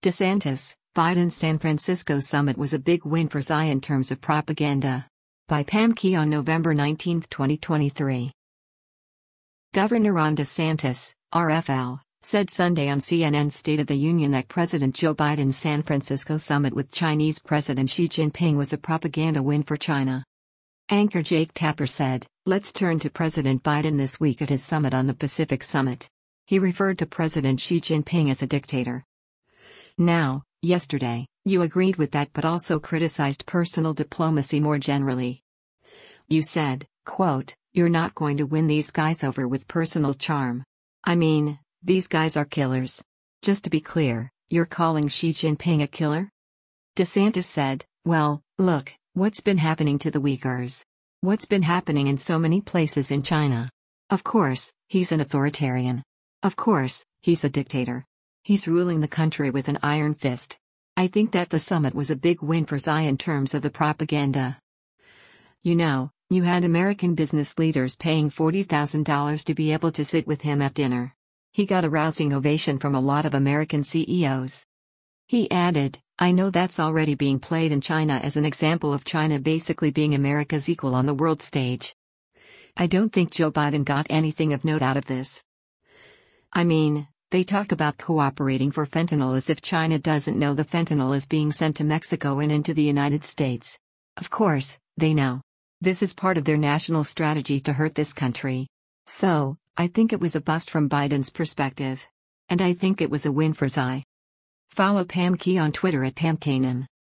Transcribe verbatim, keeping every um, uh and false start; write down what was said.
DeSantis, Biden's San Francisco summit was a big win for Xi in terms of propaganda. By Pam Key on November nineteenth, twenty twenty-three. Governor Ron DeSantis, R F L, said Sunday on C N N's State of the Union that President Joe Biden's San Francisco summit with Chinese President Xi Jinping was a propaganda win for China. Anchor Jake Tapper said, "Let's turn to President Biden this week at his summit on the Pacific Summit." He referred to President Xi Jinping as a dictator. Now, yesterday, you agreed with that but also criticized personal diplomacy more generally. You said, quote, "You're not going to win these guys over with personal charm. I mean, these guys are killers." Just to be clear, you're calling Xi Jinping a killer? DeSantis said, "Well, look, what's been happening to the Uyghurs? What's been happening in so many places in China? Of course, he's an authoritarian. Of course, he's a dictator. He's ruling the country with an iron fist." I think that the summit was a big win for Xi in terms of the propaganda. You know, you had American business leaders paying forty thousand dollars to be able to sit with him at dinner. He got a rousing ovation from a lot of American C E Os. He added, "I know that's already being played in China as an example of China basically being America's equal on the world stage. I don't think Joe Biden got anything of note out of this. I mean, they talk about cooperating for fentanyl as if China doesn't know the fentanyl is being sent to Mexico and into the United States. Of course, they know. This is part of their national strategy to hurt this country. So, I think it was a bust from Biden's perspective. And I think it was a win for Xi." Follow Pam Key on Twitter at Pam Kanem.